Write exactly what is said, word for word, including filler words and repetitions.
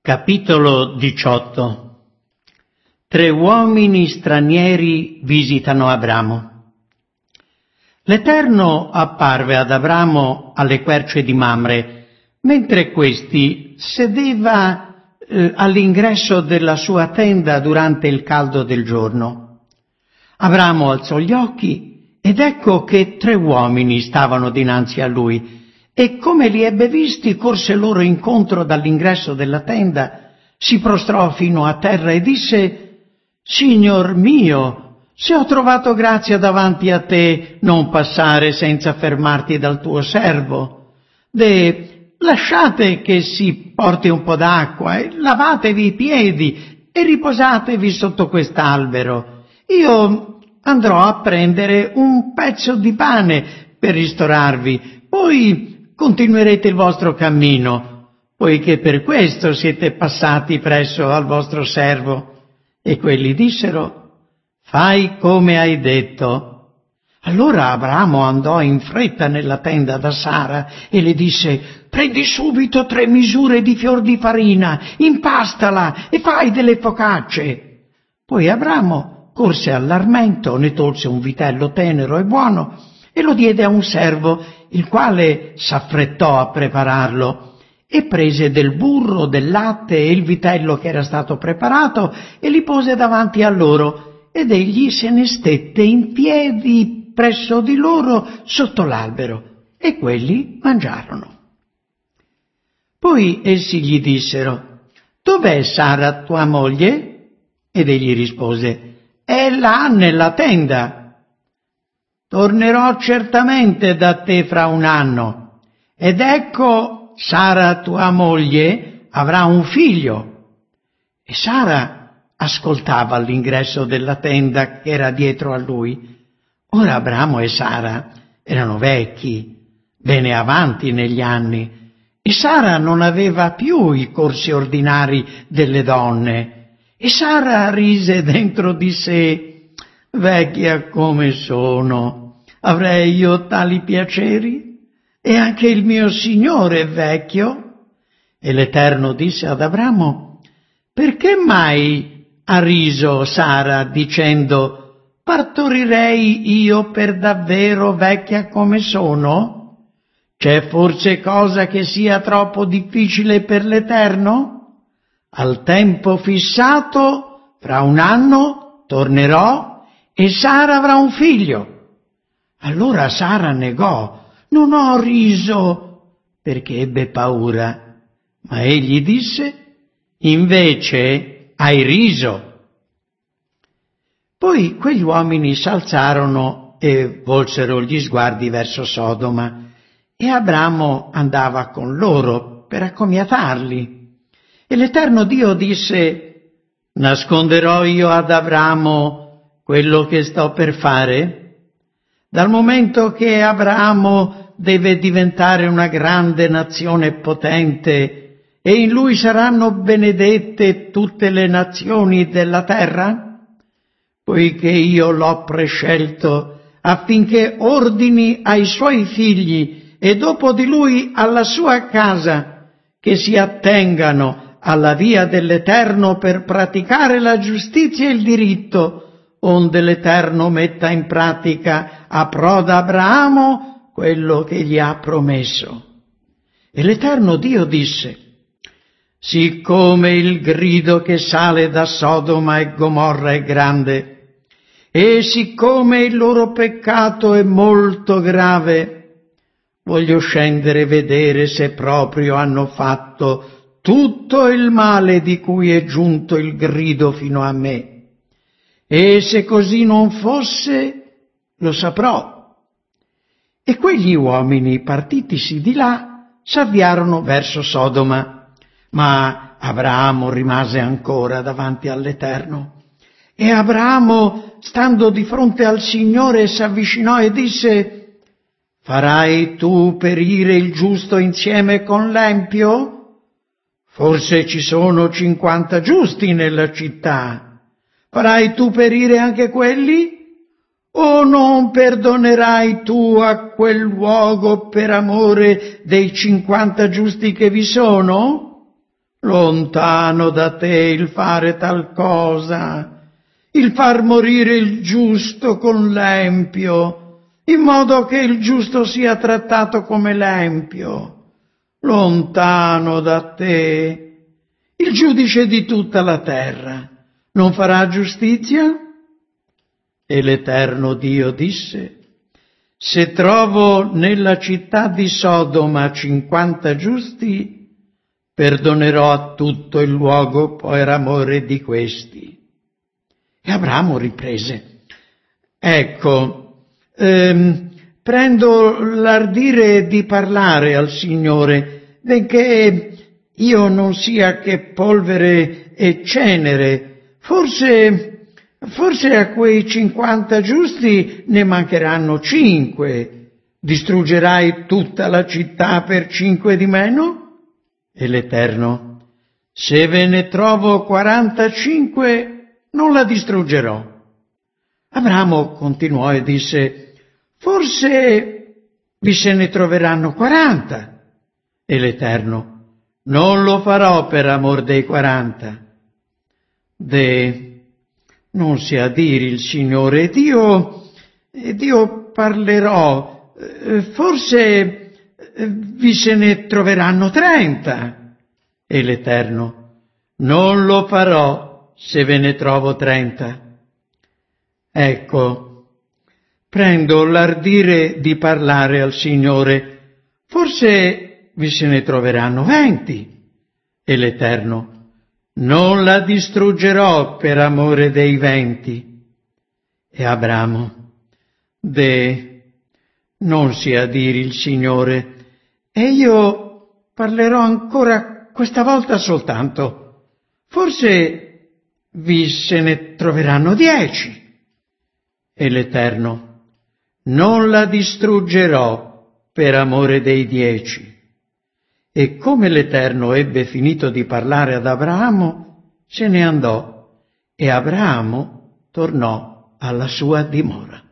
Capitolo diciotto. Tre uomini stranieri visitano Abramo. L'Eterno apparve ad Abramo alle querce di Mamre, mentre questi sedeva eh, all'ingresso della sua tenda durante il caldo del giorno. Abramo alzò gli occhi ed ecco che tre uomini stavano dinanzi a lui. E come li ebbe visti, corse loro incontro dall'ingresso della tenda, si prostrò fino a terra e disse: «Signor mio, se ho trovato grazia davanti a te, non passare senza fermarti dal tuo servo. De, lasciate che si porti un po' d'acqua e lavatevi i piedi e riposatevi sotto quest'albero. Io andrò a prendere un pezzo di pane per ristorarvi, poi continuerete il vostro cammino, poiché per questo siete passati presso al vostro servo». E quelli dissero: «Fai come hai detto». Allora Abramo andò in fretta nella tenda da Sara e le disse: «Prendi subito tre misure di fior di farina, impastala e fai delle focacce». Poi Abramo corse all'armento, ne tolse un vitello tenero e buono e lo diede a un servo, il quale s'affrettò a prepararlo, e prese del burro, del latte e il vitello che era stato preparato e li pose davanti a loro, ed egli se ne stette in piedi presso di loro sotto l'albero, e quelli mangiarono. Poi essi gli dissero: «Dov'è Sara tua moglie?» Ed egli rispose: «È là nella tenda». «Tornerò certamente da te fra un anno, ed ecco Sara tua moglie avrà un figlio». E Sara ascoltava all'ingresso della tenda che era dietro a lui. Ora Abramo e Sara erano vecchi, bene avanti negli anni, e Sara non aveva più i corsi ordinari delle donne. E Sara rise dentro di sé: «Vecchia come sono, avrei io tali piaceri? E anche il mio Signore è vecchio». E l'Eterno disse ad Abramo: «Perché mai ha riso Sara dicendo: partorirei io per davvero vecchia come sono? C'è forse cosa che sia troppo difficile per l'Eterno? Al tempo fissato, fra un anno, tornerò e Sara avrà un figlio». Allora Sara negò: «Non ho riso», perché ebbe paura. Ma egli disse: «Invece hai riso». Poi quegli uomini s'alzarono e volsero gli sguardi verso Sodoma, e Abramo andava con loro per accomiatarli. E l'Eterno Dio disse: «Nasconderò io ad Abramo quello che sto per fare? Dal momento che Abramo deve diventare una grande nazione potente, e in lui saranno benedette tutte le nazioni della terra? Poiché io l'ho prescelto affinché ordini ai suoi figli e dopo di lui alla sua casa che si attengano alla via dell'Eterno per praticare la giustizia e il diritto, onde l'Eterno metta in pratica a pro d'Abramo quello che gli ha promesso». E l'Eterno Dio disse: «Siccome il grido che sale da Sodoma e Gomorra è grande, e siccome il loro peccato è molto grave, voglio scendere e vedere se proprio hanno fatto tutto il male di cui è giunto il grido fino a me. E se così non fosse, lo saprò». E quegli uomini, partitisi di là, s'avviarono verso Sodoma, ma Abramo rimase ancora davanti all'Eterno. E Abramo, stando di fronte al Signore, s'avvicinò e disse: «Farai tu perire il giusto insieme con l'empio? Forse ci sono cinquanta giusti nella città. Farai tu perire anche quelli? O non perdonerai tu a quel luogo per amore dei cinquanta giusti che vi sono? Lontano da te il fare tal cosa, il far morire il giusto con l'empio, in modo che il giusto sia trattato come l'empio. Lontano da te, il giudice di tutta la terra non farà giustizia? E l'Eterno Dio disse: se trovo nella città di Sodoma cinquanta giusti, perdonerò a tutto il luogo per amore di questi. E Abramo riprese: ecco, ehm, prendo l'ardire di parlare al Signore, benché io non sia che polvere e cenere. Forse, forse a quei cinquanta giusti ne mancheranno cinque. Distruggerai tutta la città per cinque di meno? E l'Eterno: se ve ne trovo quarantacinque, non la distruggerò. Abramo continuò e disse: forse vi se ne troveranno quaranta. E l'Eterno: non lo farò per amor dei quaranta. De, non sia a dire il Signore, ed io, ed io parlerò, forse vi se ne troveranno trenta. E l'Eterno: non lo farò se ve ne trovo trenta. Ecco, prendo l'ardire di parlare al Signore, forse vi se ne troveranno venti. E l'Eterno: non la distruggerò per amore dei venti. E Abramo: de, non sia a dire il Signore, e io parlerò ancora questa volta soltanto, forse vi se ne troveranno dieci. E l'Eterno: non la distruggerò per amore dei dieci. E come l'Eterno ebbe finito di parlare ad Abramo, se ne andò, e Abramo tornò alla sua dimora.